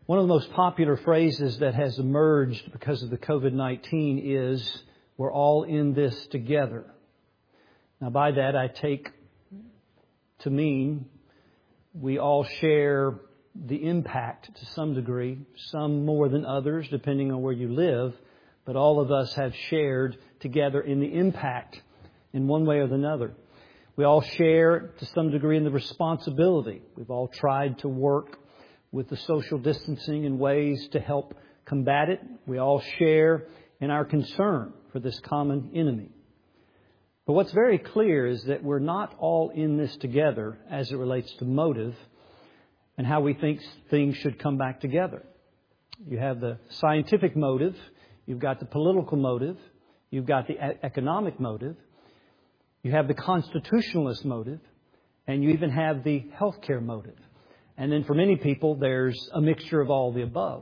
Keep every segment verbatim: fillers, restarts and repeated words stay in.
One of the most popular phrases that has emerged because of the covid nineteen is, we're all in this together. Now, by that I take to mean we all share the impact to some degree, some more than others, depending on where you live, but all of us have shared together in the impact in one way or another. We all share to some degree in the responsibility. We've all tried to work with the social distancing in ways to help combat it. We all share in our concern for this common enemy. But what's very clear is that we're not all in this together as it relates to motive and how we think things should come back together. You have the scientific motive, you've got the political motive, you've got the economic motive, you have the constitutionalist motive, and you even have the healthcare motive. And then for many people, there's a mixture of all the above.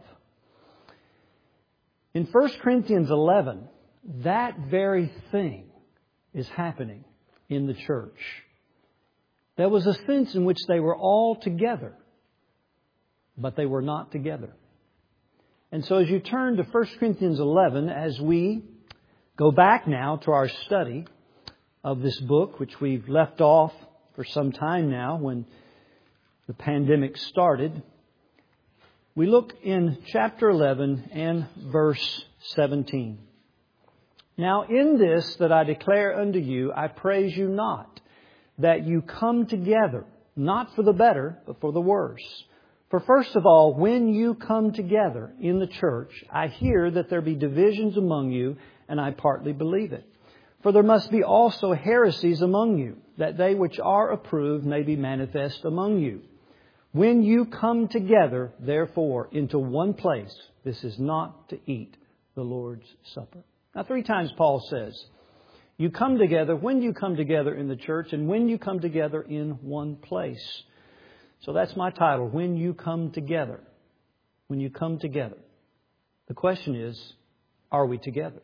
In First Corinthians eleven, that very thing is happening in the church. There was a sense in which they were all together, but they were not together. And so as you turn to First Corinthians eleven, as we go back now to our study of this book, which we've left off for some time now when the pandemic started, we look in chapter eleven and verse seventeen. Now in this that I declare unto you, I praise you not, that you come together, not for the better, but for the worse. For first of all, when you come together in the church, I hear that there be divisions among you, and I partly believe it. For there must be also heresies among you, that they which are approved may be manifest among you. When you come together, therefore, into one place, this is not to eat the Lord's Supper. Now, three times Paul says, you come together when you come together in the church and when you come together in one place. So that's my title, When You Come Together. When you come together. The question is, are we together?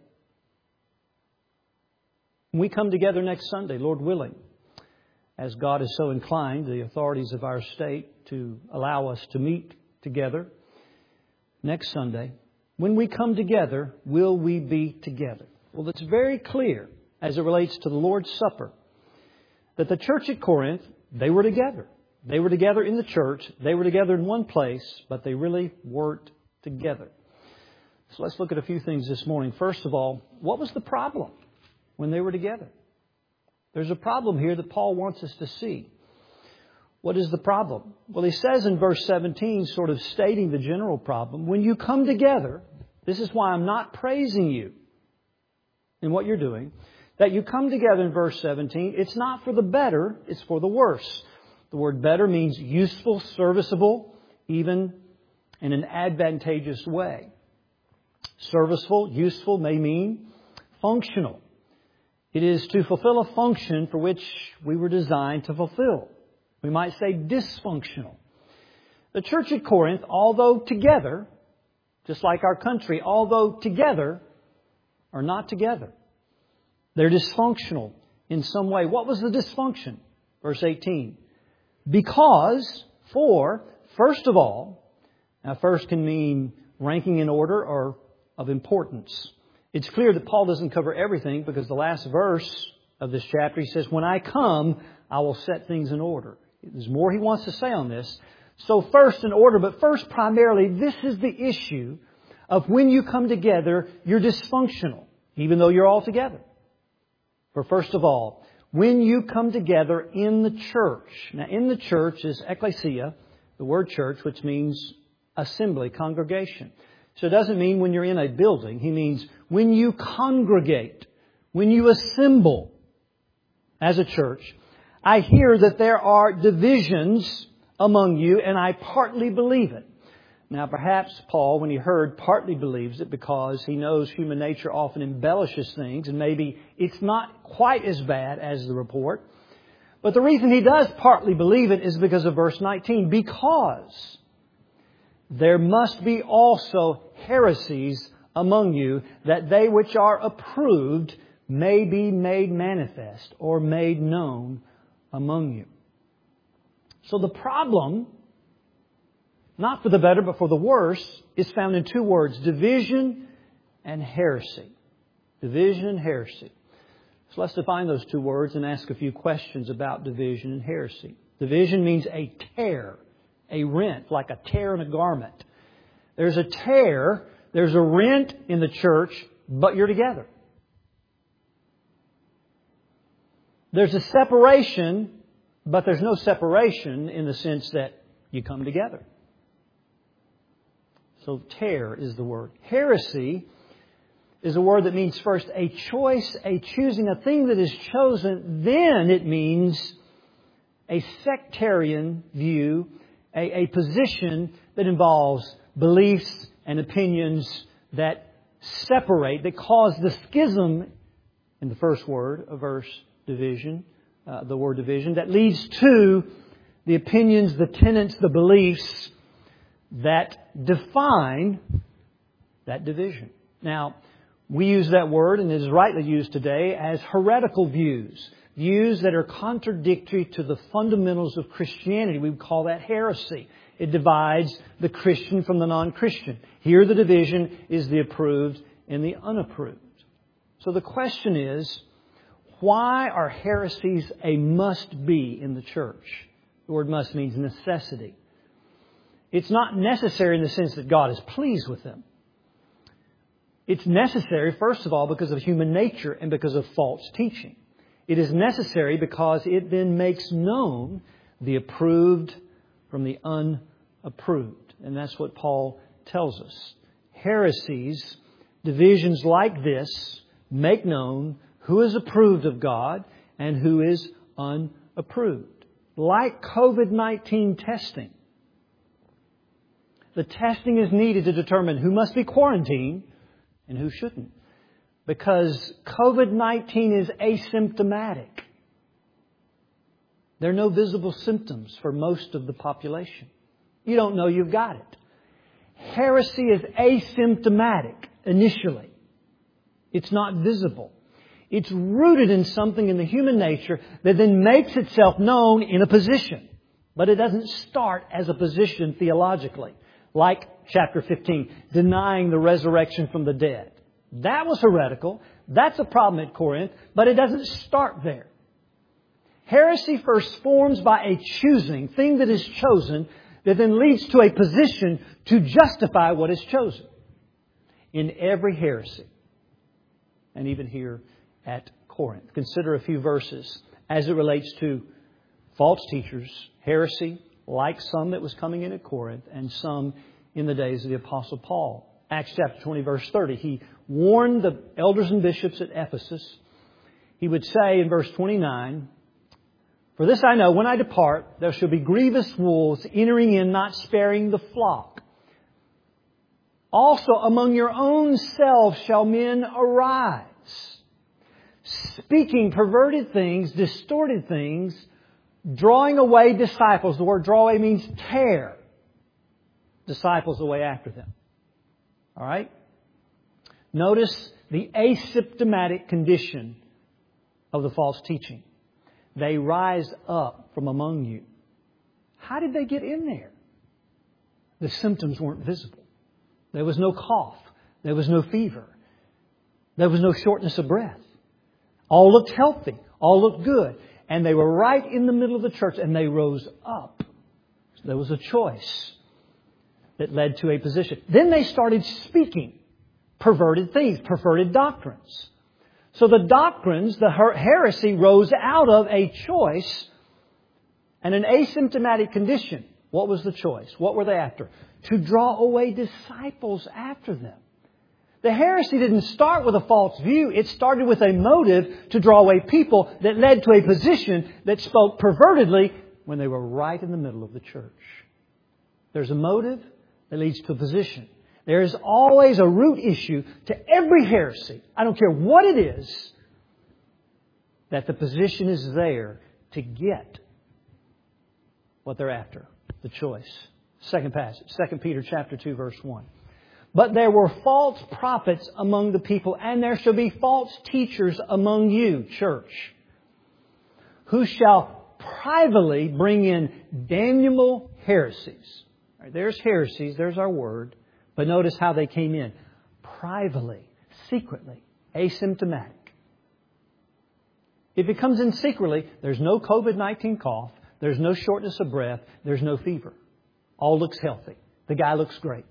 When we come together next Sunday, Lord willing, as God is so inclined, the authorities of our state, to allow us to meet together next Sunday. When we come together, will we be together? Well, it's very clear as it relates to the Lord's Supper that the church at Corinth, they were together. They were together in the church. They were together in one place, but they really weren't together. So let's look at a few things this morning. First of all, what was the problem when they were together? There's a problem here that Paul wants us to see. What is the problem? Well, he says in verse seventeen, sort of stating the general problem, when you come together, this is why I'm not praising you in what you're doing, that you come together in verse seventeen, it's not for the better, it's for the worse. The word better means useful, serviceable, even in an advantageous way. Serviceable, useful may mean functional. It is to fulfill a function for which we were designed to fulfill. We might say dysfunctional. The church at Corinth, although together, just like our country, although together, are not together. They're dysfunctional in some way. What was the dysfunction? Verse eighteen. Because, for, first of all, now first can mean ranking in order or of importance. It's clear that Paul doesn't cover everything because the last verse of this chapter, he says, when I come, I will set things in order. There's more he wants to say on this. So first in order, but first primarily, this is the issue of when you come together, you're dysfunctional, even though you're all together. For first of all, when you come together in the church. Now in the church is ecclesia, the word church, which means assembly, congregation. So it doesn't mean when you're in a building. He means when you congregate, when you assemble as a church. I hear that there are divisions among you, and I partly believe it. Now, perhaps Paul, when he heard, partly believes it because he knows human nature often embellishes things, and maybe it's not quite as bad as the report. But the reason he does partly believe it is because of verse nineteen. Because there must be also heresies among you, that they which are approved may be made manifest or made known among you. So the problem not for the better but for the worse, is found in two words, division and heresy. Division and heresy. So let's define those two words and ask a few questions about division and heresy. Division means a tear, a rent, like a tear in a garment. There's a tear, there's a rent in the church, but you're together. There's a separation, but there's no separation in the sense that you come together. So tear is the word. Heresy is a word that means first a choice, a choosing, a thing that is chosen. Then it means a sectarian view, a, a position that involves beliefs and opinions that separate, that cause the schism in the first word of verse division, uh, the word division, that leads to the opinions, the tenets, the beliefs that define that division. Now, we use that word, and it is rightly used today, as heretical views. Views that are contradictory to the fundamentals of Christianity. We would call that heresy. It divides the Christian from the non-Christian. Here the division is the approved and the unapproved. So the question is, why are heresies a must-be in the church? The word must means necessity. It's not necessary in the sense that God is pleased with them. It's necessary, first of all, because of human nature and because of false teaching. It is necessary because it then makes known the approved from the unapproved. And that's what Paul tells us. Heresies, divisions like this, make known who is approved of God and who is unapproved. Like covid nineteen testing. The testing is needed to determine who must be quarantined and who shouldn't. Because covid nineteen is asymptomatic. There are no visible symptoms for most of the population. You don't know you've got it. Heresy is asymptomatic initially. It's not visible. It's rooted in something in the human nature that then makes itself known in a position. But it doesn't start as a position theologically. Like chapter fifteen, denying the resurrection from the dead. That was heretical. That's a problem at Corinth. But it doesn't start there. Heresy first forms by a choosing, thing that is chosen, that then leads to a position to justify what is chosen. In every heresy. And even here at Corinth. Consider a few verses as it relates to false teachers, heresy, like some that was coming in at Corinth, and some in the days of the Apostle Paul. Acts chapter twenty, verse thirty. He warned the elders and bishops at Ephesus. He would say in verse twenty-nine, "For this I know, when I depart, there shall be grievous wolves entering in, not sparing the flock. Also among your own selves shall men arise, speaking perverted things, distorted things, drawing away disciples." The word draw away means tear disciples away after them. All right? Notice the asymptomatic condition of the false teaching. They rise up from among you. How did they get in there? The symptoms weren't visible. There was no cough. There was no fever. There was no shortness of breath. All looked healthy. All looked good. And they were right in the middle of the church and they rose up. So there was a choice that led to a position. Then they started speaking perverted things, perverted doctrines. So the doctrines, the heresy rose out of a choice and an asymptomatic condition. What was the choice? What were they after? To draw away disciples after them. The heresy didn't start with a false view. It started with a motive to draw away people that led to a position that spoke pervertedly when they were right in the middle of the church. There's a motive that leads to a position. There is always a root issue to every heresy. I don't care what it is, that the position is there to get what they're after. The choice. Second passage. Second Peter chapter two, verse one. "But there were false prophets among the people, and there shall be false teachers among you," church, "who shall privately bring in damnable heresies." All right, there's heresies, there's our word. But notice how they came in. Privately, secretly, asymptomatic. If it comes in secretly, there's no covid nineteen cough, there's no shortness of breath, there's no fever. All looks healthy. The guy looks great.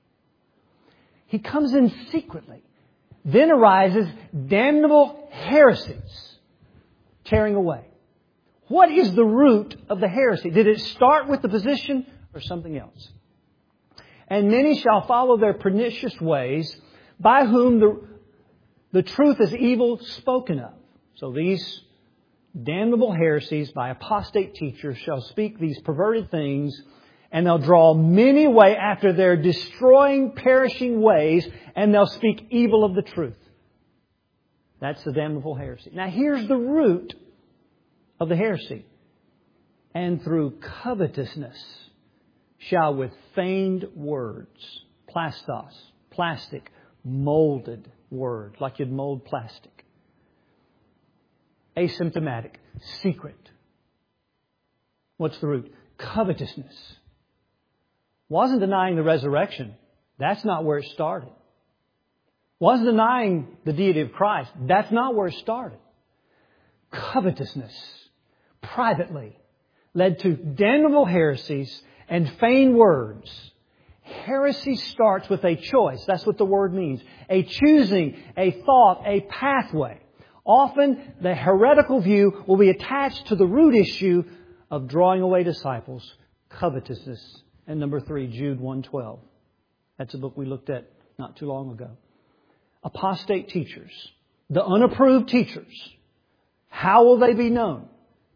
He comes in secretly. Then arises damnable heresies, tearing away. What is the root of the heresy? Did it start with the physician or something else? And many shall follow their pernicious ways, by whom the, the truth is evil spoken of. So these damnable heresies by apostate teachers shall speak these perverted things, and they'll draw many away after their destroying, perishing ways, and they'll speak evil of the truth. That's the damnable heresy. Now here's the root of the heresy. And through covetousness shall with feigned words, plastos, plastic, molded word, like you'd mold plastic. Asymptomatic, secret. What's the root? Covetousness. Wasn't denying the resurrection. That's not where it started. Wasn't denying the deity of Christ. That's not where it started. Covetousness, privately, led to damnable heresies and feigned words. Heresy starts with a choice. That's what the word means. A choosing, a thought, a pathway. Often the heretical view will be attached to the root issue of drawing away disciples, covetousness. And number three, Jude one twelve. That's a book we looked at not too long ago. Apostate teachers, the unapproved teachers. How will they be known?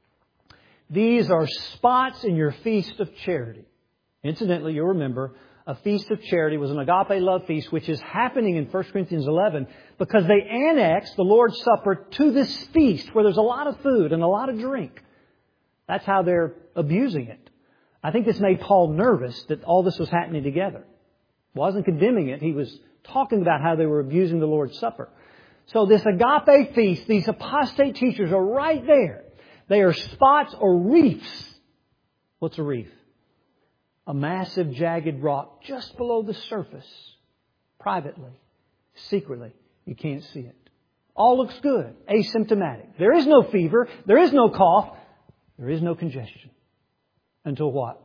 These are spots in your feast of charity. Incidentally, you'll remember, a feast of charity was an agape love feast, which is happening in First Corinthians eleven because they annexed the Lord's Supper to this feast where there's a lot of food and a lot of drink. That's how they're abusing it. I think this made Paul nervous that all this was happening together. Wasn't condemning it. He was talking about how they were abusing the Lord's Supper. So this agape feast, these apostate teachers are right there. They are spots or reefs. What's a reef? A massive jagged rock just below the surface. Privately. Secretly. You can't see it. All looks good. Asymptomatic. There is no fever. There is no cough. There is no congestion. Until what?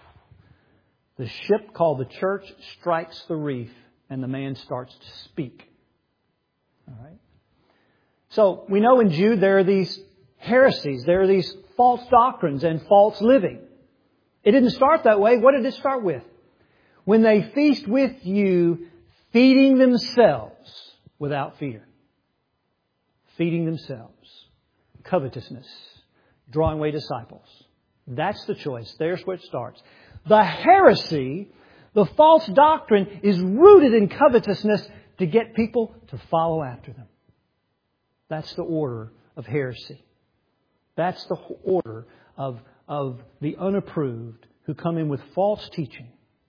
The ship called the church strikes the reef and the man starts to speak. All right. So we know in Jude there are these heresies. There are these false doctrines and false living. It didn't start that way. What did it start with? When they feast with you, feeding themselves without fear. Feeding themselves. Covetousness. Drawing away disciples. That's the choice. There's where it starts. The heresy, the false doctrine, is rooted in covetousness to get people to follow after them. That's the order of heresy. That's the order of, of the unapproved who come in with false teaching.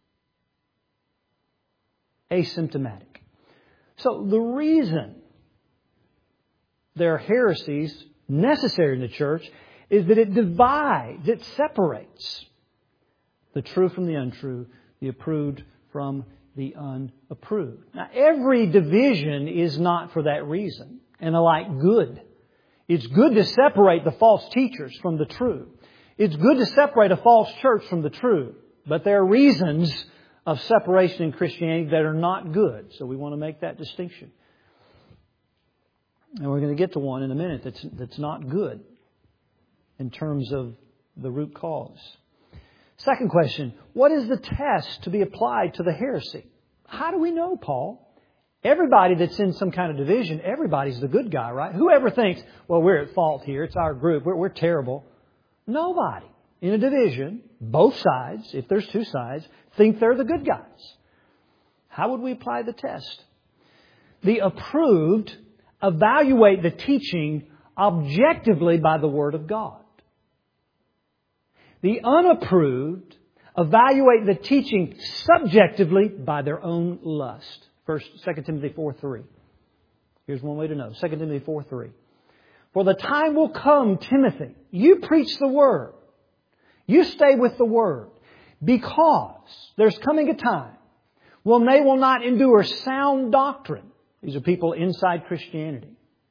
Asymptomatic. So the reason there are heresies necessary in the church is that it divides, it separates the true from the untrue, the approved from the unapproved. Now, every division is not for that reason, and alike good. It's good to separate the false teachers from the true. It's good to separate a false church from the true. But there are reasons of separation in Christianity that are not good. So we want to make that distinction. And we're going to get to one in a minute that's, that's not good in terms of the root cause. Second question, what is the test to be applied to the heresy? How do we know, Paul? Everybody that's in some kind of division, everybody's the good guy, right? Whoever thinks, well, we're at fault here, it's our group, we're, we're terrible. Nobody in a division, both sides, if there's two sides, think they're the good guys. How would we apply the test? The approved evaluate the teaching objectively by the Word of God. The unapproved evaluate the teaching subjectively by their own lust. First, Second Timothy four three. Here's one way to know. Second Timothy four three. For the time will come, Timothy, you preach the Word. You stay with the Word. Because there's coming a time when they will not endure sound doctrine. These are people inside Christianity.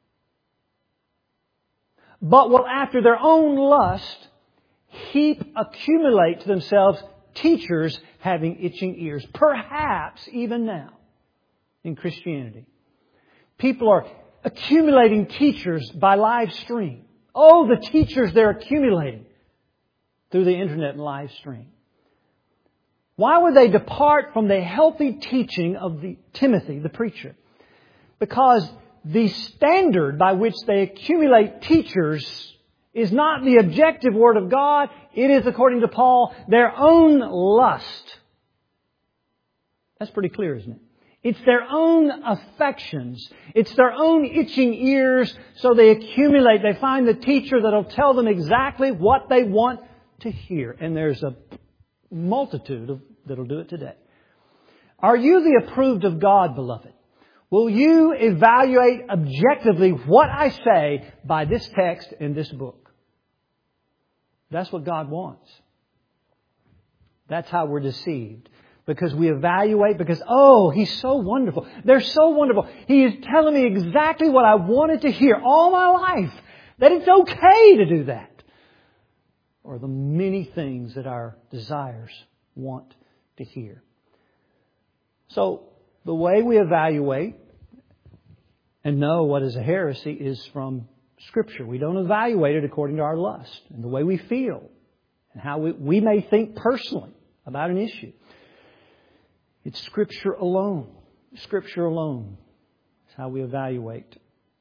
But will after their own lust heap, accumulate to themselves teachers having itching ears. Perhaps even now in Christianity, people are accumulating teachers by live stream. Oh, the teachers they're accumulating through the internet and live stream. Why would they depart from the healthy teaching of the Timothy, the preacher? Because the standard by which they accumulate teachers is not the objective Word of God. It is, according to Paul, their own lust. That's pretty clear, isn't it? It's their own affections. It's their own itching ears. So they accumulate. They find the teacher that'll tell them exactly what they want to hear. And there's a multitude of, that'll do it today. Are you the approved of God, beloved? Will you evaluate objectively what I say by this text in this book? That's what God wants. That's how we're deceived. Because we evaluate, because, oh, He's so wonderful. They're so wonderful. He is telling me exactly what I wanted to hear all my life. That it's okay to do that. Or the many things that our desires want to hear. So, the way we evaluate and know what is a heresy is from Scripture. We don't evaluate it according to our lust and the way we feel and how we, we may think personally about an issue. It's Scripture alone. Scripture alone is how we evaluate.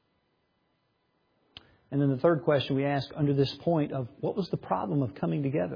And then the third question we ask under this point of what was the problem of coming together?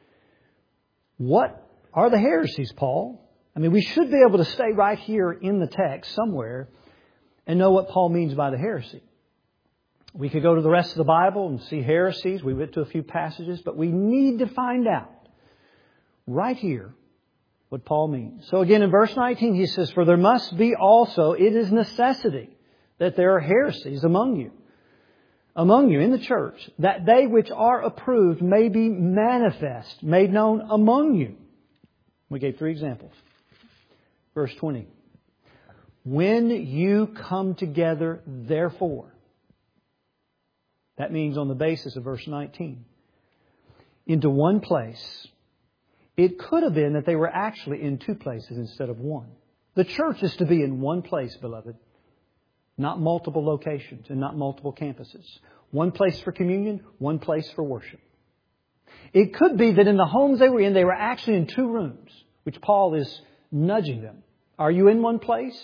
What are the heresies, Paul? I mean, we should be able to stay right here in the text somewhere and know what Paul means by the heresy. We could go to the rest of the Bible and see heresies. We went to a few passages, but we need to find out right here what Paul means. So again, in verse nineteen, he says, "For there must be also, it is necessity, that there are heresies among you, among you in the church, that they which are approved may be manifest, made known among you." We gave three examples. Verse twenty. "When you come together, therefore." That means on the basis of verse nineteen. "Into one place." It could have been that they were actually in two places instead of one. The church is to be in one place, beloved. Not multiple locations and not multiple campuses. One place for communion, one place for worship. It could be that in the homes they were in, they were actually in two rooms, which Paul is nudging them. Are you in one place?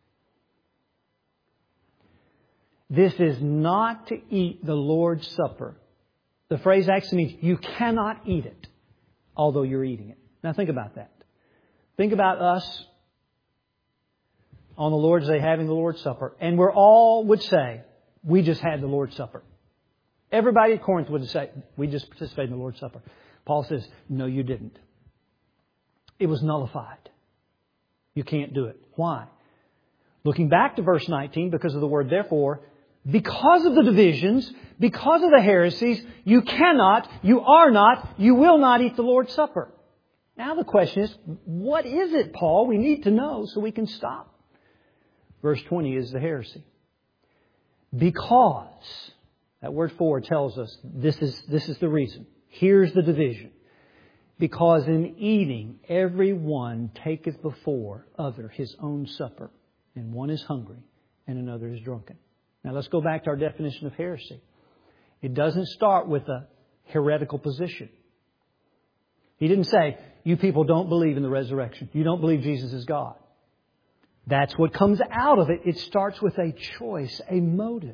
This is not to eat the Lord's Supper. The phrase actually means you cannot eat it, although you're eating it. Now think about that. Think about us on the Lord's Day having the Lord's Supper. And we all would say, we just had the Lord's Supper. Everybody at Corinth would say, we just participated in the Lord's Supper. Paul says, no, you didn't. It was nullified. You can't do it. Why? Looking back to verse nineteen, because of the word therefore, because of the divisions, because of the heresies, you cannot, you are not, you will not eat the Lord's Supper. Now the question is, what is it, Paul? We need to know so we can stop. Verse twenty is the heresy. Because, that word for tells us this is, this is the reason. Here's the division. Because in eating, every one taketh before other his own supper, and one is hungry and another is drunken. Now let's go back to our definition of heresy. It doesn't start with a heretical position. He didn't say, you people don't believe in the resurrection. You don't believe Jesus is God. That's what comes out of it. It starts with a choice, a motive.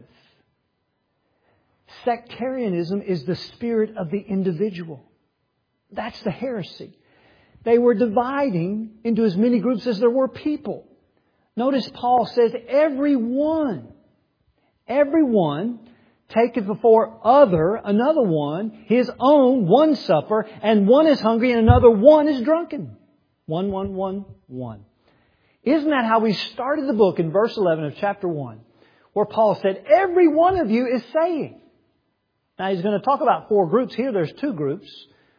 Sectarianism is the spirit of the individual. That's the heresy. They were dividing into as many groups as there were people. Notice Paul says, every one, every one taketh before other, another one, his own, one supper, and one is hungry and another one is drunken. One, one, one, one. Isn't that how we started the book in verse eleven of chapter one, where Paul said, every one of you is saying. Now he's going to talk about four groups. Here there's two groups.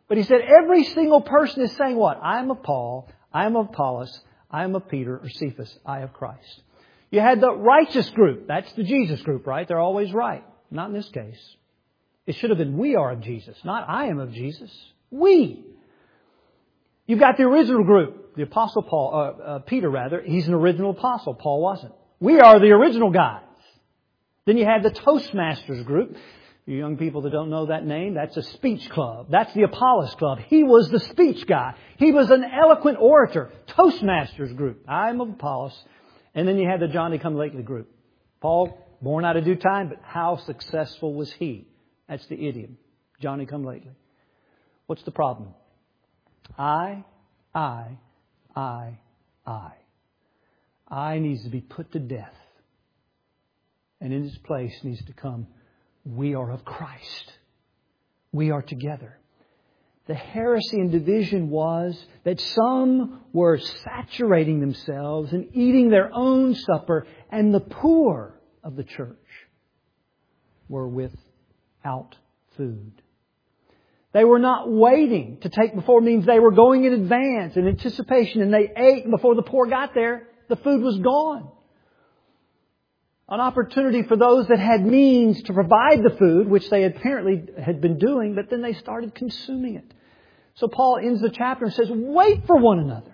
But he said every single person is saying what? I am of Paul, I am of Apollos, I am of Peter or Cephas, I of Christ. You had the righteous group. That's the Jesus group, right? They're always right. Not in this case. It should have been we are of Jesus, not I am of Jesus. We. You've got the original group. The Apostle Paul, uh, uh, Peter rather, he's an original apostle. Paul wasn't. We are the original guys. Then you had the Toastmasters group. You young people that don't know that name, that's a speech club. That's the Apollos Club. He was the speech guy. He was an eloquent orator. Toastmasters group. I'm of Apollos. And then you had the Johnny-come-lately group. Paul, born out of due time, but how successful was he? That's the idiom. Johnny-come-lately. What's the problem? I, I, I, I. I needs to be put to death. And in its place needs to come, we are of Christ. We are together. The heresy and division was that some were saturating themselves and eating their own supper, and the poor of the church were without food. They were not waiting to take before means. They were going in advance, in anticipation, and they ate, and before the poor got there, the food was gone. An opportunity for those that had means to provide the food, which they apparently had been doing, but then they started consuming it. So Paul ends the chapter and says, wait for one another.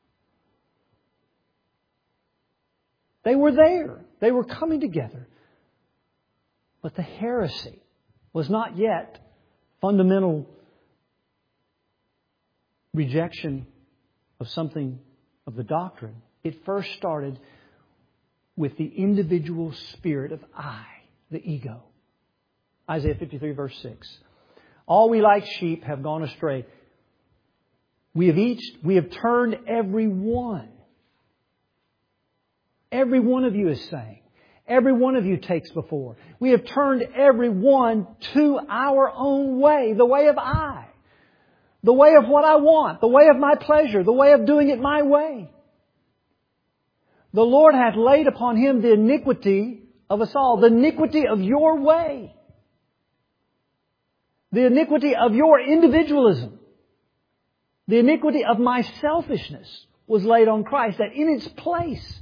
They were there. They were coming together. But the heresy was not yet fundamental rejection of something of the doctrine. It first started with the individual spirit of I, the ego. Isaiah fifty-three verse six. All we like sheep have gone astray. We have each, we have turned every one. Every one of you is saying. Every one of you takes before. We have turned every one to our own way, the way of I. The way of what I want, the way of my pleasure, the way of doing it my way. The Lord hath laid upon Him the iniquity of us all, the iniquity of your way. The iniquity of your individualism. The iniquity of my selfishness was laid on Christ, that in its place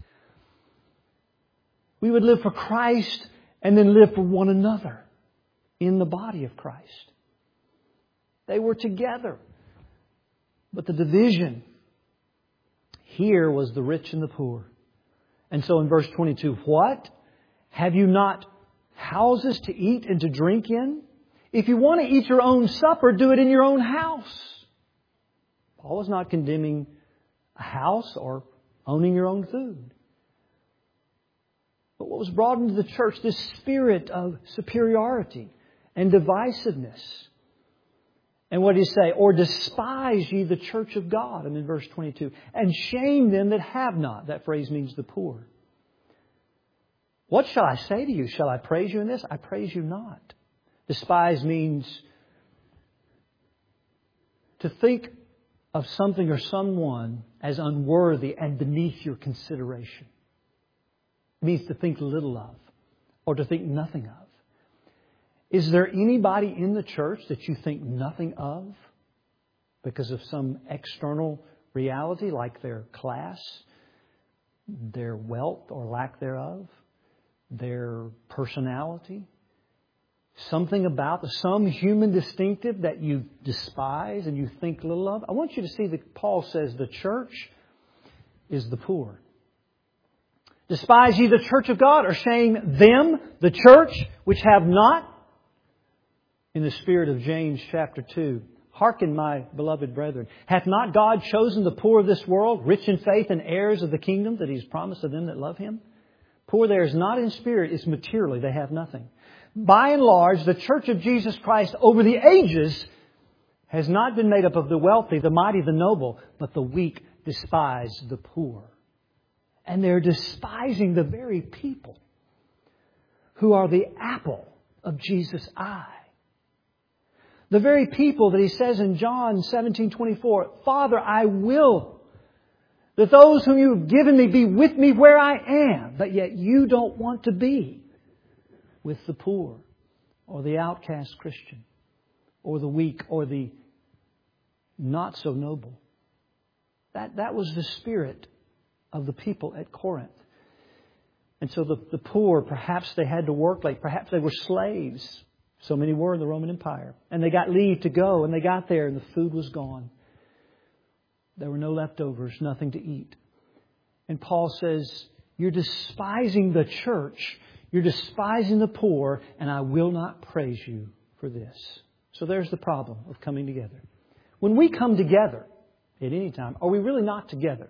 we would live for Christ and then live for one another in the body of Christ. They were together. But the division here was the rich and the poor. And so in verse twenty-two, what? Have you not houses to eat and to drink in? If you want to eat your own supper, do it in your own house. Paul is not condemning a house or owning your own food. But what was brought into the church, this spirit of superiority and divisiveness. And what did he say? Or despise ye the church of God. I'm in verse twenty-two. And shame them that have not. That phrase means the poor. What shall I say to you? Shall I praise you in this? I praise you not. Despise means to think of something or someone as unworthy and beneath your consideration. It means to think little of or to think nothing of. Is there anybody in the church that you think nothing of because of some external reality like their class, their wealth or lack thereof, their personality? Something about some human distinctive that you despise and you think little of? I want you to see that Paul says the church is the poor. Despise ye the church of God, or shame them, the church, which have not? In the spirit of James chapter two, hearken, my beloved brethren. Hath not God chosen the poor of this world, rich in faith and heirs of the kingdom that He has promised to them that love Him? Poor there is not in spirit, it's materially, they have nothing. By and large, the church of Jesus Christ over the ages has not been made up of the wealthy, the mighty, the noble, but the weak despise the poor. And they're despising the very people who are the apple of Jesus' eye. The very people that He says in John seventeen twenty-four, Father, I will that those whom you have given me be with me where I am, but yet you don't want to be with the poor or the outcast Christian or the weak or the not so noble. That, that was the spirit of the people at Corinth. And so the, the poor, perhaps they had to work late. Perhaps they were slaves. So many were in the Roman Empire. And they got leave to go. And they got there and the food was gone. There were no leftovers, nothing to eat. And Paul says, you're despising the church. You're despising the poor. And I will not praise you for this. So there's the problem of coming together. When we come together at any time, are we really not together?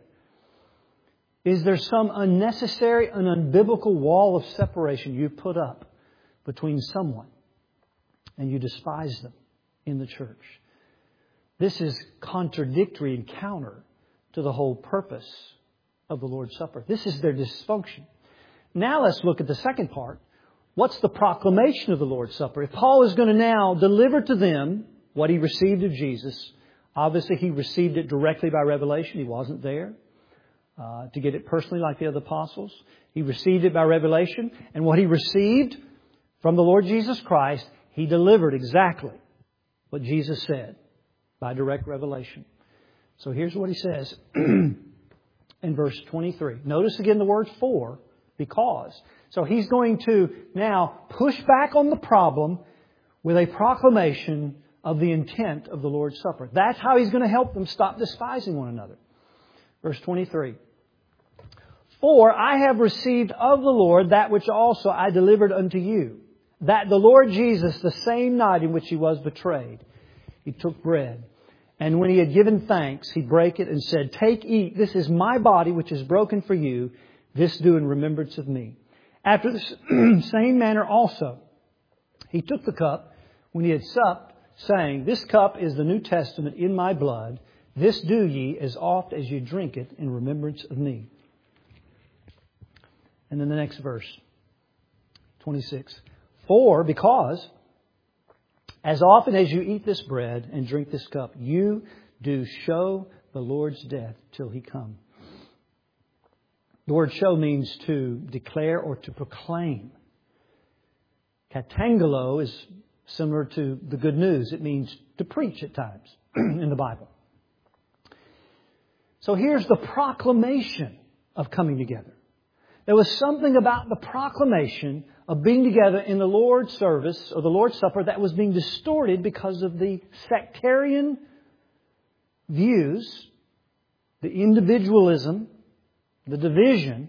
Is there some unnecessary and unbiblical wall of separation you put up between someone and you despise them in the church? This is contradictory and counter to the whole purpose of the Lord's Supper. This is their dysfunction. Now let's look at the second part. What's the proclamation of the Lord's Supper? If Paul is going to now deliver to them what he received of Jesus, obviously he received it directly by revelation. He wasn't there uh, to get it personally like the other apostles. He received it by revelation. And what he received from the Lord Jesus Christ, he delivered exactly what Jesus said by direct revelation. So here's what he says in verse twenty-three. Notice again the word for, because. So he's going to now push back on the problem with a proclamation of the intent of the Lord's Supper. That's how he's going to help them stop despising one another. Verse twenty-three. For I have received of the Lord that which also I delivered unto you, that the Lord Jesus, the same night in which he was betrayed, he took bread. And when he had given thanks, he brake it and said, Take, eat, this is my body which is broken for you. This do in remembrance of me. After the same manner also, he took the cup when he had supped, saying, This cup is the New Testament in my blood. This do ye as oft as you drink it in remembrance of me. And then the next verse, twenty-six. For, because, as often as you eat this bread and drink this cup, you do show the Lord's death till he come. The word show means to declare or to proclaim. Katangelo is similar to the good news. It means to preach at times in the Bible. So here's the proclamation of coming together. There was something about the proclamation of being together in the Lord's service or the Lord's Supper that was being distorted because of the sectarian views, the individualism, the division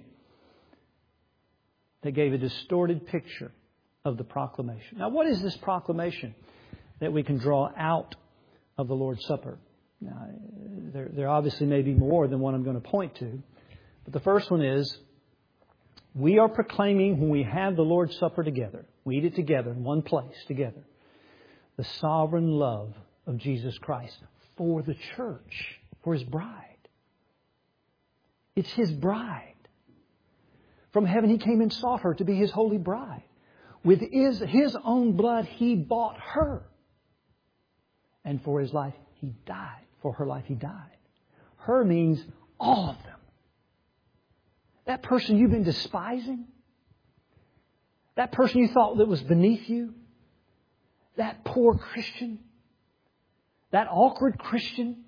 that gave a distorted picture of the proclamation. Now, what is this proclamation that we can draw out of the Lord's Supper? Now, there, there obviously may be more than one I'm going to point to. But the first one is, we are proclaiming when we have the Lord's Supper together, we eat it together in one place together, the sovereign love of Jesus Christ for the church, for His bride. It's His bride. From heaven He came and sought her to be His holy bride. With His, his own blood He bought her. And for His life He died. For her life He died. Her means all of them. That person you've been despising, that person you thought that was beneath you, that poor Christian, that awkward Christian,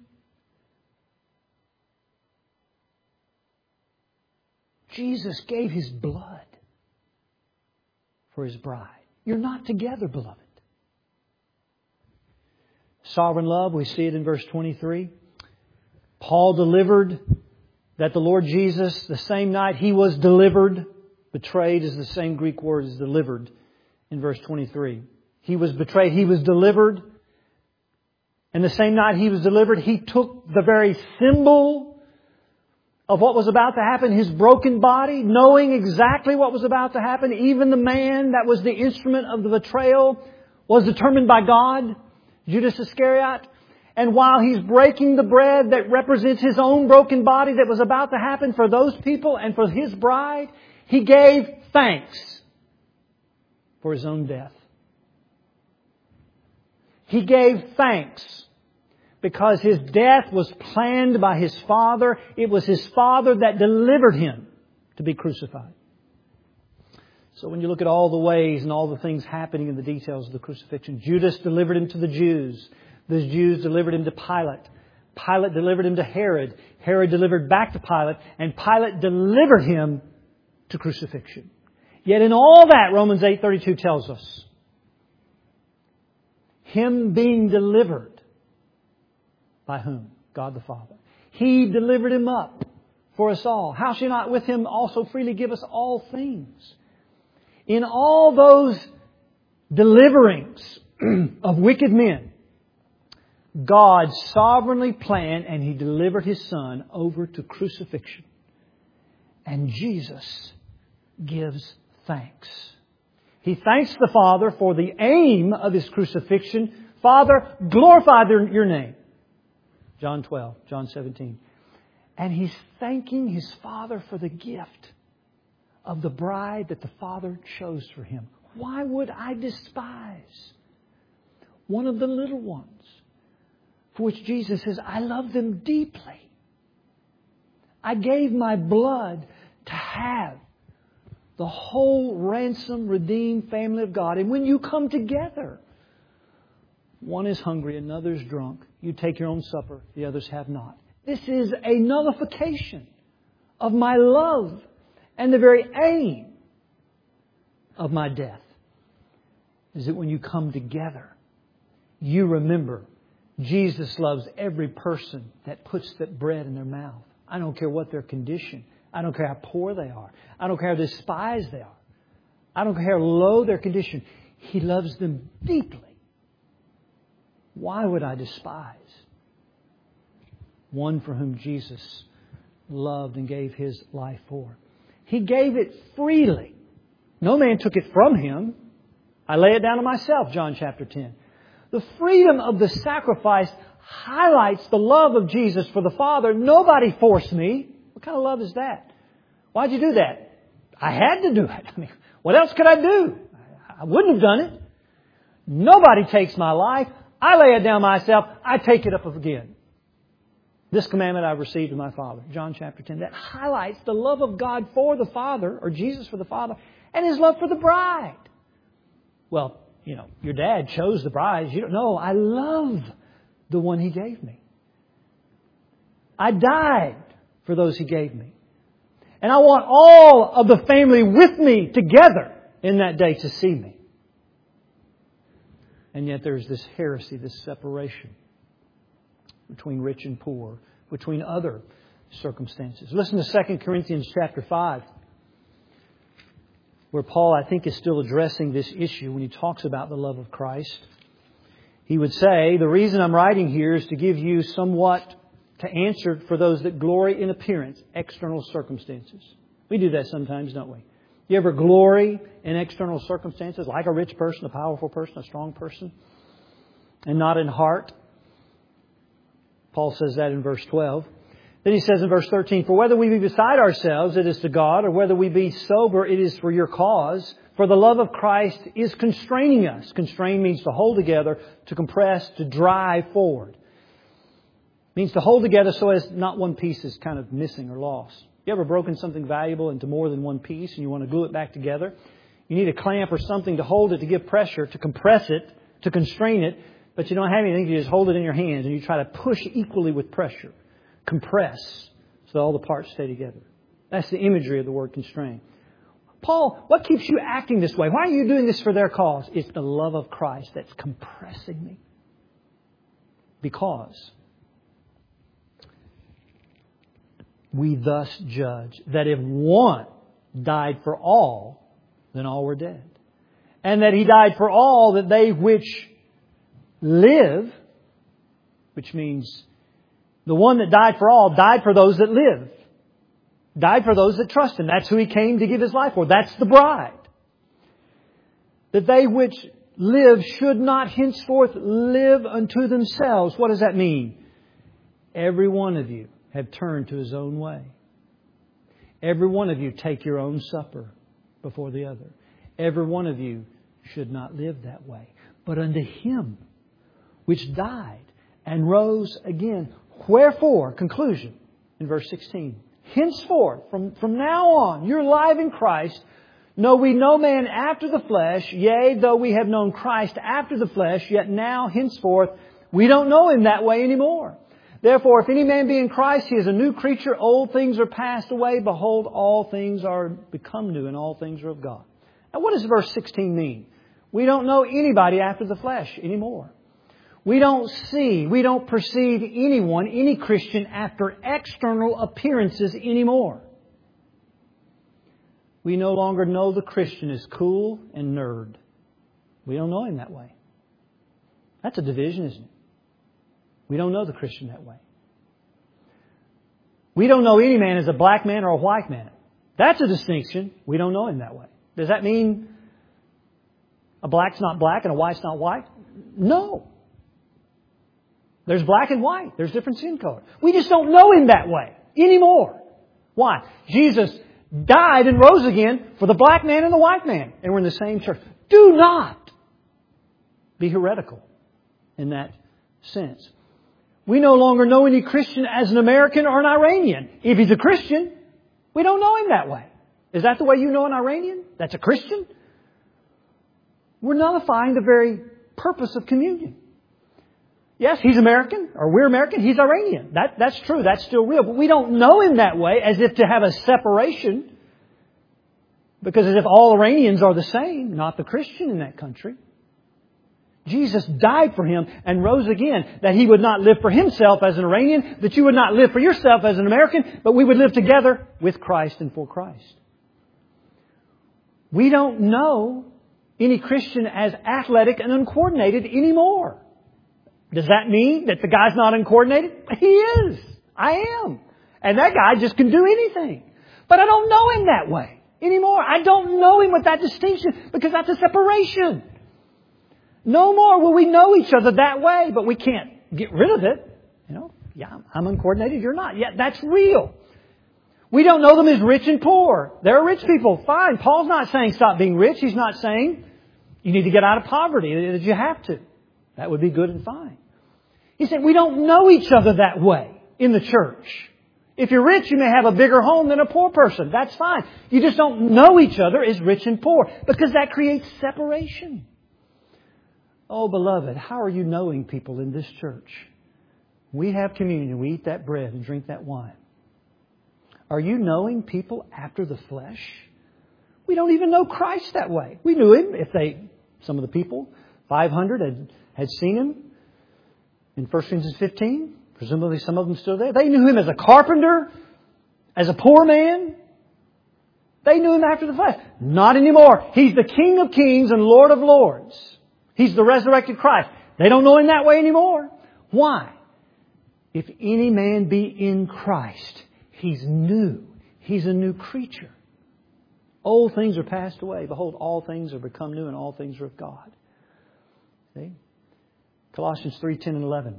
Jesus gave His blood for His bride. You're not together, beloved. Sovereign love, we see it in verse twenty-three. Paul delivered that the Lord Jesus, the same night He was delivered, betrayed is the same Greek word as delivered in verse twenty-three. He was betrayed, He was delivered. And the same night He was delivered, He took the very symbol of what was about to happen, His broken body, knowing exactly what was about to happen. Even the man that was the instrument of the betrayal was determined by God, Judas Iscariot. And while He's breaking the bread that represents His own broken body that was about to happen for those people and for His bride, He gave thanks for His own death. He gave thanks because His death was planned by His Father. It was His Father that delivered Him to be crucified. So when you look at all the ways and all the things happening in the details of the crucifixion, Judas delivered Him to the Jews. The Jews delivered Him to Pilate. Pilate delivered Him to Herod. Herod delivered back to Pilate. And Pilate delivered Him to crucifixion. Yet in all that, Romans eight thirty-two tells us, Him being delivered by whom? God the Father. He delivered Him up for us all. How shall not with Him also freely give us all things? In all those deliverings of wicked men, God sovereignly planned and He delivered His Son over to crucifixion. And Jesus gives thanks. He thanks the Father for the aim of His crucifixion. Father, glorify Your name. John twelve, John seventeen. And He's thanking His Father for the gift of the bride that the Father chose for Him. Why would I despise one of the little ones for which Jesus says, I love them deeply. I gave my blood to have the whole ransomed, redeemed family of God. And when you come together, one is hungry, another is drunk. You take your own supper, the others have not. This is a nullification of my love and the very aim of my death. Is that when you come together, you remember Jesus loves every person that puts that bread in their mouth. I don't care what their condition. I don't care how poor they are. I don't care how despised they are. I don't care how low their condition. He loves them deeply. Why would I despise one for whom Jesus loved and gave His life for? He gave it freely. No man took it from Him. I lay it down to myself, John chapter ten. The freedom of the sacrifice highlights the love of Jesus for the Father. Nobody forced me. What kind of love is that? Why'd you do that? I had to do it. I mean, what else could I do? I wouldn't have done it. Nobody takes my life. I lay it down myself. I take it up again. This commandment I've received of my Father. John chapter ten. That highlights the love of God for the Father, or Jesus for the Father, and His love for the bride. Well, you know, your dad chose the bride. You don't know. I love the one He gave me. I died for those He gave me. And I want all of the family with me together in that day to see me. And yet there's this heresy, this separation between rich and poor, between other circumstances. Listen to Second Corinthians chapter five, where Paul, I think, is still addressing this issue when he talks about the love of Christ. He would say, the reason I'm writing here is to give you somewhat to answer for those that glory in appearance, external circumstances. We do that sometimes, don't we? You ever glory in external circumstances, like a rich person, a powerful person, a strong person, and not in heart? Paul says that in verse twelve. Then he says in verse thirteen, for whether we be beside ourselves, it is to God, or whether we be sober, it is for your cause. For the love of Christ is constraining us. Constrain means to hold together, to compress, to drive forward. It means to hold together so as not one piece is kind of missing or lost. You ever broken something valuable into more than one piece and you want to glue it back together? You need a clamp or something to hold it, to give pressure, to compress it, to constrain it. But you don't have anything. You just hold it in your hands and you try to push equally with pressure. Compress so all the parts stay together. That's the imagery of the word constrain. Paul, what keeps you acting this way? Why are you doing this for their cause? It's the love of Christ that's compressing me. Because we thus judge that if one died for all, then all were dead. And that He died for all, that they which live, which means the one that died for all, died for those that live. Died for those that trust Him. That's who He came to give His life for. That's the bride. That they which live should not henceforth live unto themselves. What does that mean? Every one of you have turned to his own way. Every one of you take your own supper before the other. Every one of you should not live that way. But unto Him which died and rose again. Wherefore, conclusion in verse sixteen. Henceforth, from, from now on, you're alive in Christ. Know we no man after the flesh. Yea, though we have known Christ after the flesh, yet now, henceforth, we don't know Him that way anymore. Therefore, if any man be in Christ, he is a new creature. Old things are passed away. Behold, all things are become new, and all things are of God. Now, what does verse sixteen mean? We don't know anybody after the flesh anymore. We don't see, we don't perceive anyone, any Christian, after external appearances anymore. We no longer know the Christian as cool and nerd. We don't know him that way. That's a division, isn't it? We don't know the Christian that way. We don't know any man as a black man or a white man. That's a distinction. We don't know him that way. Does that mean a black's not black and a white's not white? No. There's black and white. There's different skin color. We just don't know him that way anymore. Why? Jesus died and rose again for the black man and the white man. And we're in the same church. Do not be heretical in that sense. We no longer know any Christian as an American or an Iranian. If he's a Christian, we don't know him that way. Is that the way you know an Iranian? That's a Christian? We're nullifying the very purpose of communion. Yes, he's American, or we're American, he's Iranian. That, that's true, that's still real. But we don't know him that way as if to have a separation. Because as if all Iranians are the same, not the Christian in that country. Jesus died for him and rose again, that he would not live for himself as an Iranian, that you would not live for yourself as an American, but we would live together with Christ and for Christ. We don't know any Christian as athletic and uncoordinated anymore. Does that mean that the guy's not uncoordinated? He is. I am. And that guy just can do anything. But I don't know him that way anymore. I don't know him with that distinction because that's a separation. No more will we know each other that way, but we can't get rid of it. You know, yeah, I'm uncoordinated, you're not. Yeah, that's real. We don't know them as rich and poor. There are rich people. Fine. Paul's not saying stop being rich. He's not saying you need to get out of poverty, that you have to. That would be good and fine. He said we don't know each other that way in the church. If you're rich, you may have a bigger home than a poor person. That's fine. You just don't know each other as rich and poor because that creates separation. Oh, beloved, how are you knowing people in this church? We have communion. We eat that bread and drink that wine. Are you knowing people after the flesh? We don't even know Christ that way. We knew Him if they, some of the people, five hundred had, had seen Him in First Corinthians fifteen. Presumably some of them still there. They knew Him as a carpenter, as a poor man. They knew Him after the flesh. Not anymore. He's the King of kings and Lord of lords. He's the resurrected Christ. They don't know Him that way anymore. Why? If any man be in Christ, he's new. He's a new creature. Old things are passed away. Behold, all things are become new and all things are of God. See? Colossians three, ten and eleven.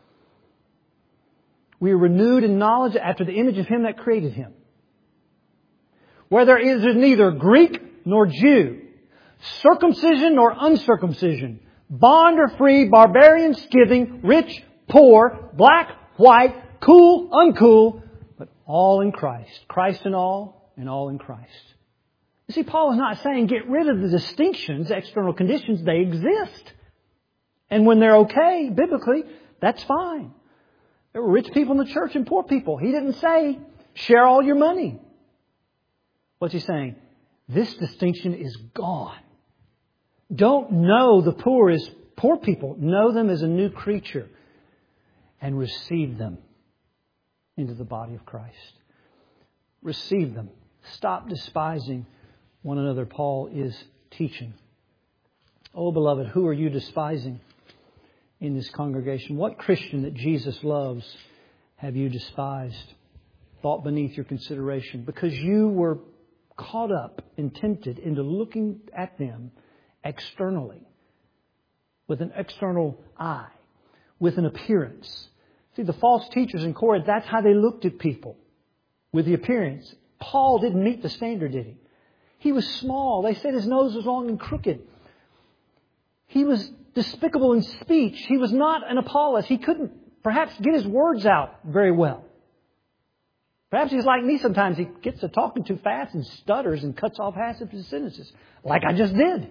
We are renewed in knowledge after the image of Him that created Him. Where there is neither Greek nor Jew, circumcision nor uncircumcision, bond or free, barbarian, scythian, rich, poor, black, white, cool, uncool, but all in Christ. Christ in all, and all in Christ. You see, Paul is not saying get rid of the distinctions, external conditions. They exist. And when they're okay, biblically, that's fine. There were rich people in the church and poor people. He didn't say, share all your money. What's he saying? This distinction is gone. Don't know the poor as poor people. Know them as a new creature. And receive them into the body of Christ. Receive them. Stop despising one another, Paul is teaching. Oh, beloved, who are you despising in this congregation? What Christian that Jesus loves have you despised, thought beneath your consideration? Because you were caught up and tempted into looking at them externally, with an external eye, with an appearance. See, the false teachers in Corinth, that's how they looked at people, with the appearance. Paul didn't meet the standard, did he? He was small. They said his nose was long and crooked. He was despicable in speech. He was not an Apollos. He couldn't perhaps get his words out very well. Perhaps he's like me sometimes. He gets to talking too fast and stutters and cuts off half of his sentences, like I just did.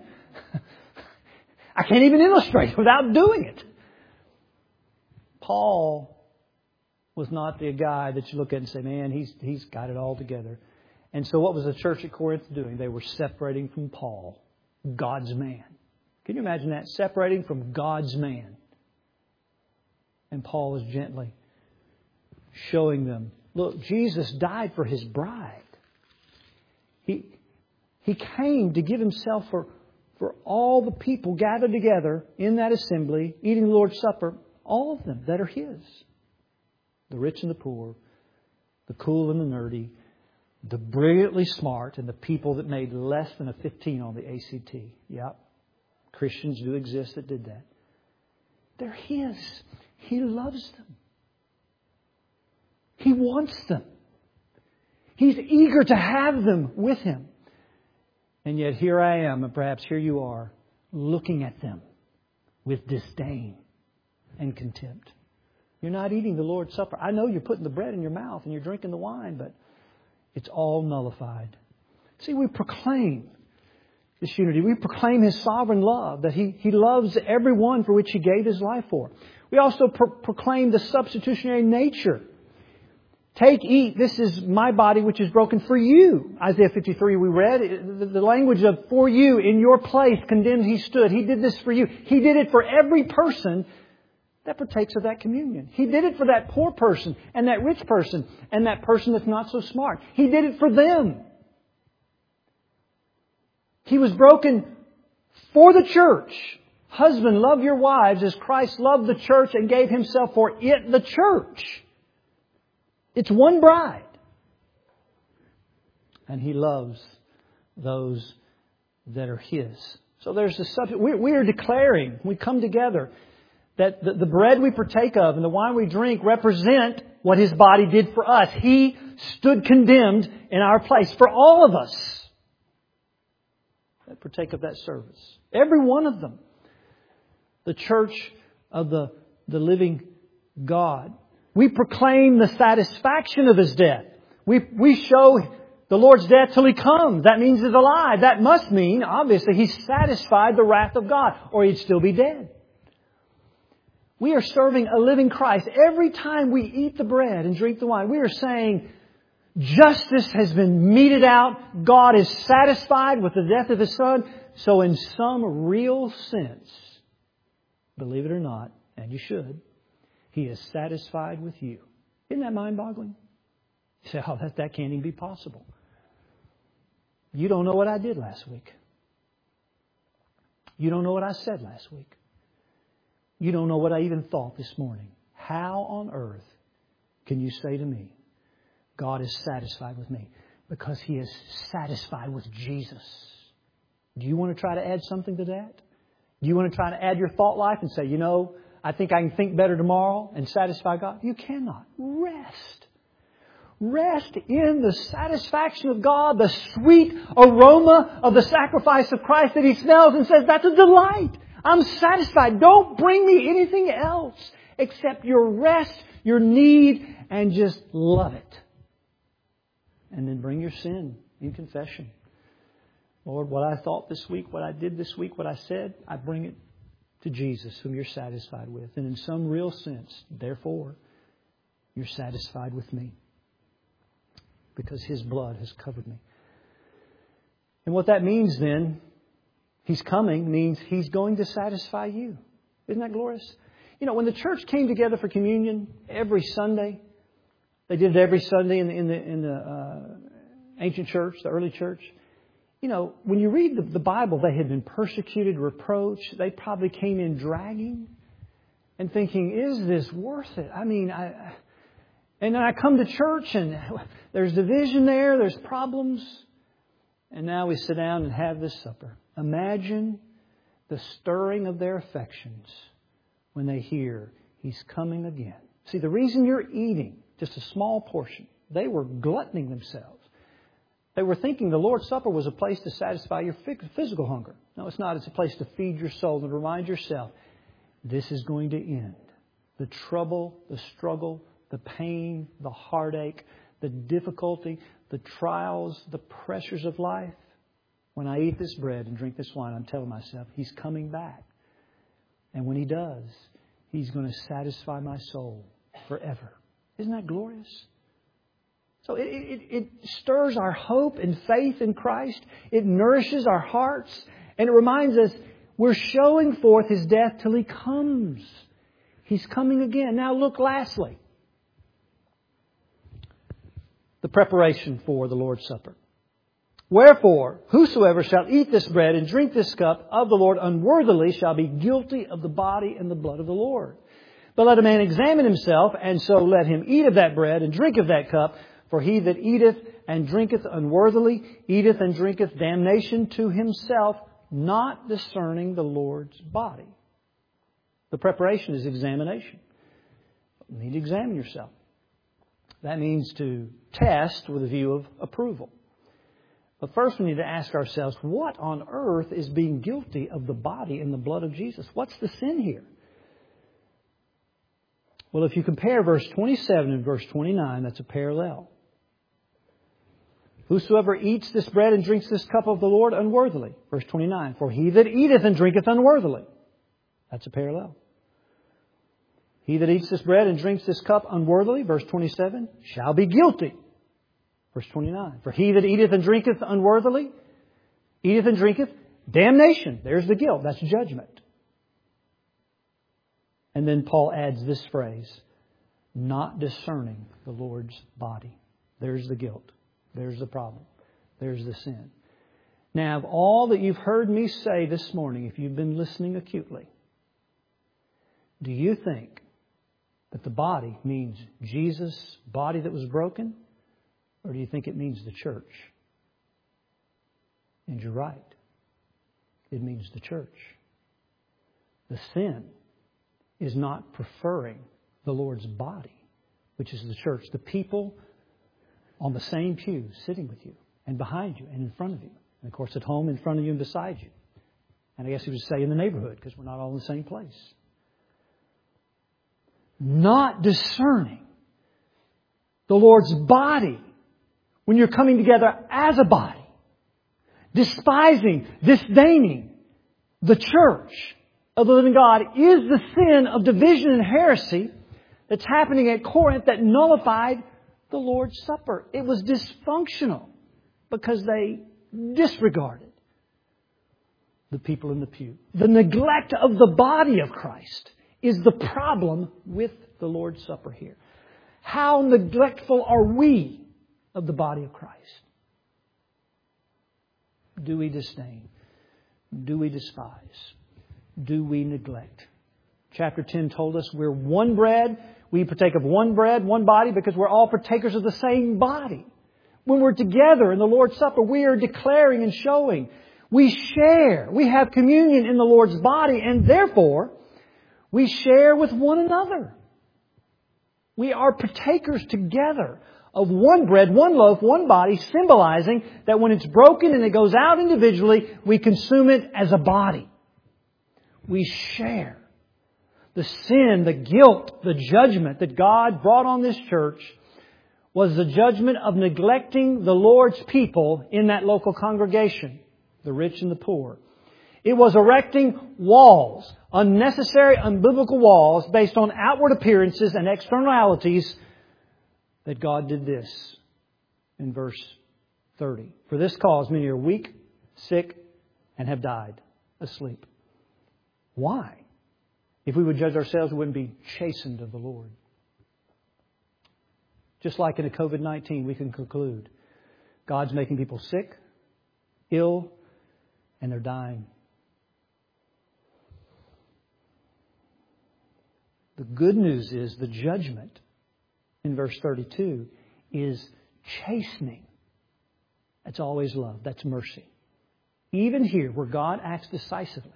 I can't even illustrate without doing it. Paul was not the guy that you look at and say, man, he's he's got it all together. And so what was the church at Corinth doing? They were separating from Paul, God's man. Can you imagine that? Separating from God's man. And Paul was gently showing them, look, Jesus died for His bride. He, he came to give Himself for, for all the people gathered together in that assembly, eating the Lord's Supper, all of them that are His. The rich and the poor, the cool and the nerdy, the brilliantly smart, and the people that made less than a fifteen on the A C T. Yep. Christians do exist that did that. They're His. He loves them. He wants them. He's eager to have them with Him. And yet here I am, and perhaps here you are, looking at them with disdain and contempt. You're not eating the Lord's Supper. I know you're putting the bread in your mouth and you're drinking the wine, but it's all nullified. See, we proclaim this unity. We proclaim His sovereign love, that He, he loves everyone for which He gave His life for. We also pro- proclaim the substitutionary nature. Take, eat, this is my body which is broken for you. Isaiah fifty-three we read. The, the language of for you, in your place, condemned He stood. He did this for you. He did it for every person that partakes of that communion. He did it for that poor person and that rich person and that person that's not so smart. He did it for them. He was broken for the church. Husband, love your wives as Christ loved the church and gave Himself for it, the church. It's one bride. And He loves those that are His. So there's the subject. We, we are declaring, we come together, that the, the bread we partake of and the wine we drink represent what His body did for us. He stood condemned in our place for all of us that partake of that service. Every one of them. The church of the, the living God. We proclaim the satisfaction of His death. We, we show the Lord's death till He comes. That means He's alive. That must mean, obviously, He's satisfied the wrath of God, or He'd still be dead. We are serving a living Christ. Every time we eat the bread and drink the wine, we are saying, justice has been meted out. God is satisfied with the death of His Son. So in some real sense, believe it or not, and you should, He is satisfied with you. Isn't that mind-boggling? You say, oh, that, that can't even be possible. You don't know what I did last week. You don't know what I said last week. You don't know what I even thought this morning. How on earth can you say to me, God is satisfied with me? Because He is satisfied with Jesus. Do you want to try to add something to that? Do you want to try to add your thought life and say, you know, I think I can think better tomorrow and satisfy God? You cannot. Rest. Rest in the satisfaction of God, the sweet aroma of the sacrifice of Christ that He smells and says, that's a delight. I'm satisfied. Don't bring me anything else except your rest, your need, and just love it. And then bring your sin in confession. Lord, what I thought this week, what I did this week, what I said, I bring it to Jesus, whom you're satisfied with. And in some real sense, therefore, you're satisfied with me. Because His blood has covered me. And what that means then, He's coming, means He's going to satisfy you. Isn't that glorious? You know, when the church came together for communion every Sunday, they did it every Sunday in the, in the, in the uh, ancient church, the early church. You know, when you read the, the Bible, they had been persecuted, reproached. They probably came in dragging and thinking, is this worth it? I mean, I... And then I come to church and there's division there, there's problems. And now we sit down and have this supper. Imagine the stirring of their affections when they hear He's coming again. See, the reason you're eating just a small portion, they were gluttoning themselves. They were thinking the Lord's Supper was a place to satisfy your physical hunger. No, it's not. It's a place to feed your soul and remind yourself, this is going to end. The trouble, the struggle, the pain, the heartache, the difficulty, the trials, the pressures of life. When I eat this bread and drink this wine, I'm telling myself, He's coming back. And when He does, He's going to satisfy my soul forever. Isn't that glorious? So it, it, it stirs our hope and faith in Christ. It nourishes our hearts. And it reminds us we're showing forth His death till He comes. He's coming again. Now look lastly. The preparation for the Lord's Supper. Wherefore, whosoever shall eat this bread and drink this cup of the Lord unworthily shall be guilty of the body and the blood of the Lord. But let a man examine himself, and so let him eat of that bread and drink of that cup. For he that eateth and drinketh unworthily eateth and drinketh damnation to himself, not discerning the Lord's body. The preparation is examination. You need to examine yourself. That means to test with a view of approval. But first we need to ask ourselves, what on earth is being guilty of the body and the blood of Jesus? What's the sin here? Well, if you compare verse twenty-seven and verse twenty-nine, that's a parallel. Whosoever eats this bread and drinks this cup of the Lord unworthily. Verse twenty-nine. For he that eateth and drinketh unworthily. That's a parallel. He that eats this bread and drinks this cup unworthily. Verse twenty-seven. Shall be guilty. Verse twenty-nine. For he that eateth and drinketh unworthily. Eateth and drinketh damnation. There's the guilt. That's judgment. And then Paul adds this phrase. Not discerning the Lord's body. There's the guilt. There's the problem. There's the sin. Now, of all that you've heard me say this morning, if you've been listening acutely, do you think that the body means Jesus' body that was broken? Or do you think it means the church? And you're right. It means the church. The sin is not preferring the Lord's body, which is the church. The people on the same pew, sitting with you, and behind you, and in front of you. And of course at home, in front of you, and beside you. And I guess you would say in the neighborhood, because we're not all in the same place. Not discerning the Lord's body when you're coming together as a body. Despising, disdaining the church of the living God is the sin of division and heresy that's happening at Corinth that nullified the Lord's Supper. It was dysfunctional because they disregarded the people in the pew. The neglect of the body of Christ is the problem with the Lord's Supper here. How neglectful are we of the body of Christ? Do we disdain? Do we despise? Do we neglect? Chapter ten told us we're one bread. We partake of one bread, one body, because we're all partakers of the same body. When we're together in the Lord's Supper, we are declaring and showing. We share. We have communion in the Lord's body, and therefore, we share with one another. We are partakers together of one bread, one loaf, one body, symbolizing that when it's broken and it goes out individually, we consume it as a body. We share. The sin, the guilt, the judgment that God brought on this church was the judgment of neglecting the Lord's people in that local congregation, the rich and the poor. It was erecting walls, unnecessary, unbiblical walls based on outward appearances and externalities that God did this in verse thirty. For this cause many are weak, sick, and have died asleep. Why? If we would judge ourselves, we wouldn't be chastened of the Lord. Just like in a covid nineteen, we can conclude God's making people sick, ill, and they're dying. The good news is the judgment in verse thirty-two is chastening. That's always love. That's mercy. Even here, where God acts decisively.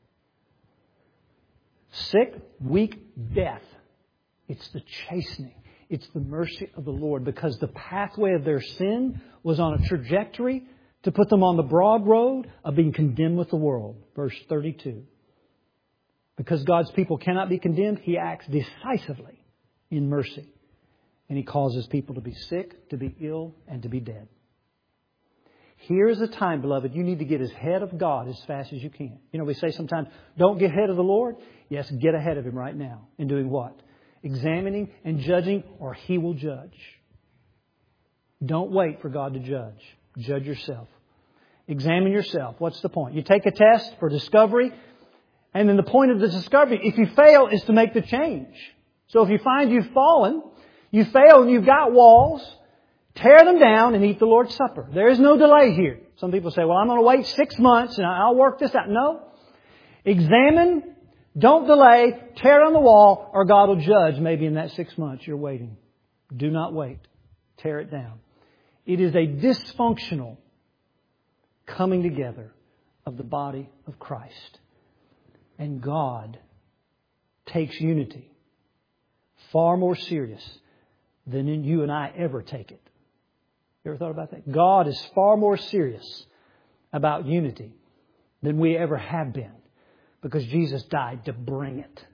Sick, weak, death. It's the chastening. It's the mercy of the Lord, because the pathway of their sin was on a trajectory to put them on the broad road of being condemned with the world. Verse thirty-two. Because God's people cannot be condemned, He acts decisively in mercy. And He causes people to be sick, to be ill, and to be dead. Here is a time, beloved, you need to get ahead of God as fast as you can. You know, we say sometimes, don't get ahead of the Lord. Yes, get ahead of Him right now. In doing what? examining and judging, or He will judge. Don't wait for God to judge. Judge yourself. Examine yourself. What's the point? You take a test for discovery, and then the point of the discovery, if you fail, is to make the change. So if you find you've fallen, you fail and you've got walls, tear them down and eat the Lord's Supper. There is no delay here. Some people say, well, I'm going to wait six months and I'll work this out. No. Examine, don't delay, tear down the wall, or God will judge maybe in that six months you're waiting. Do not wait. Tear it down. It is a dysfunctional coming together of the body of Christ. And God takes unity far more serious than you and I ever take it. You ever thought about that? God is far more serious about unity than we ever have been, because Jesus died to bring it.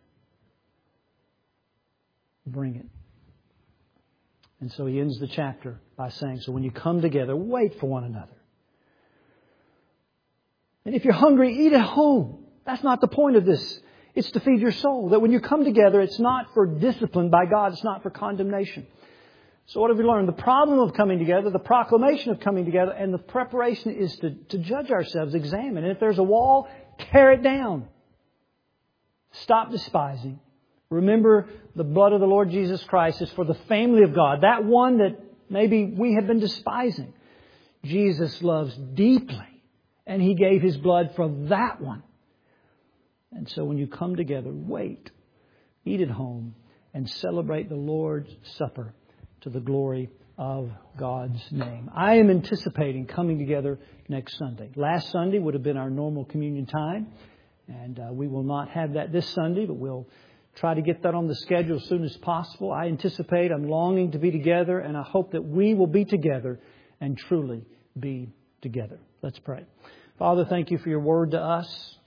Bring it. And so He ends the chapter by saying, so when you come together, wait for one another. And if you're hungry, eat at home. That's not the point of this. It's to feed your soul. That when you come together, it's not for discipline by God. It's not for condemnation. So what have we learned? The problem of coming together, the proclamation of coming together, and the preparation is to, to judge ourselves, examine. And if there's a wall, tear it down. Stop despising. Remember, the blood of the Lord Jesus Christ is for the family of God. That one that maybe we have been despising. Jesus loves deeply. And He gave His blood for that one. And so when you come together, wait, eat at home, and celebrate the Lord's Supper to the glory of God's name. I am anticipating coming together next Sunday. Last Sunday would have been our normal communion time, and uh, we will not have that this Sunday, but we'll try to get that on the schedule as soon as possible. I anticipate, I'm longing to be together, and I hope that we will be together and truly be together. Let's pray. Father, thank You for Your word to us.